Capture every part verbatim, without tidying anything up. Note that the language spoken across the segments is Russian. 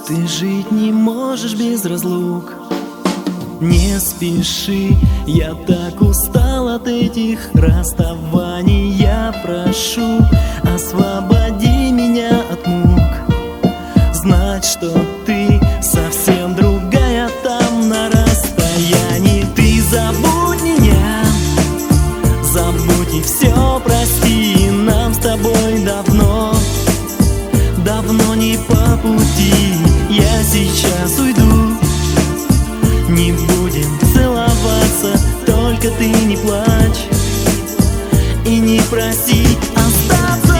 Ты жить не можешь без разлук. Не спеши, я так устал от этих расставаний. Я прошу, освободи меня от мук. Знать, что ты совсем другая там на расстоянии. Ты забудь меня, забудь и все прости. Нам с тобой давно, давно не по пути. Я сейчас уйду, не будем целоваться, только ты не плачь и не проси остаться.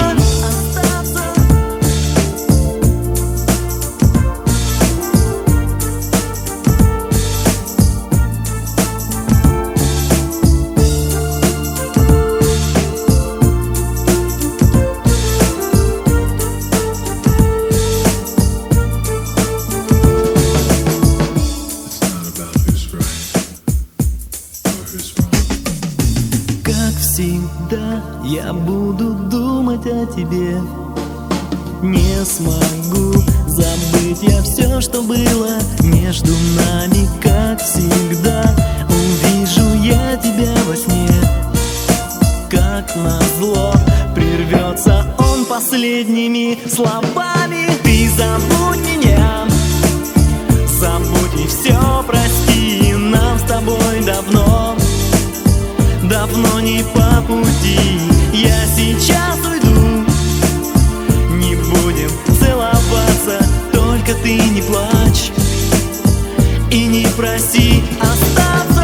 Как всегда, я буду думать о тебе. Не смогу забыть я все, что было между нами. Как всегда, увижу я тебя во сне. Как назло, прервется он последними словами. Ты забудь меня, забудь и все прости. Нам с тобой давно, давно не по пути. Я сейчас уйду, не будем целоваться, только ты не плачь и не проси остаться.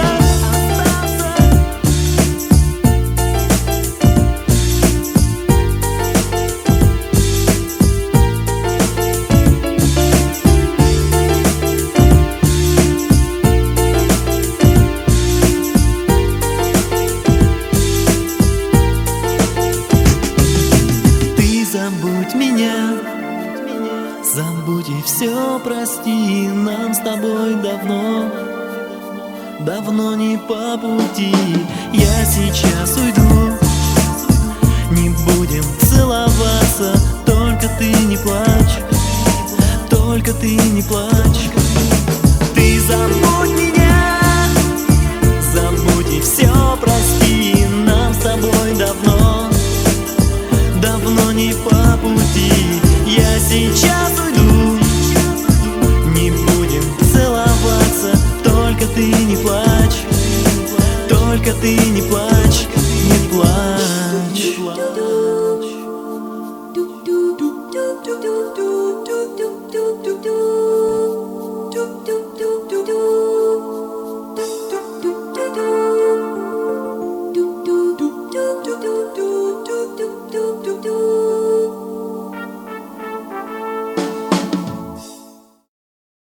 Забудь меня, забудь и все прости. Нам с тобой давно, давно не по пути. Я сейчас уйду, не будем целоваться, только ты не плачь, только ты не плачь. Ты забудь меня, забудь и все прости. Нам с тобой давно, давно не по пути. Я сейчас уйду, не будем целоваться, только ты не плачь, только ты не плачь.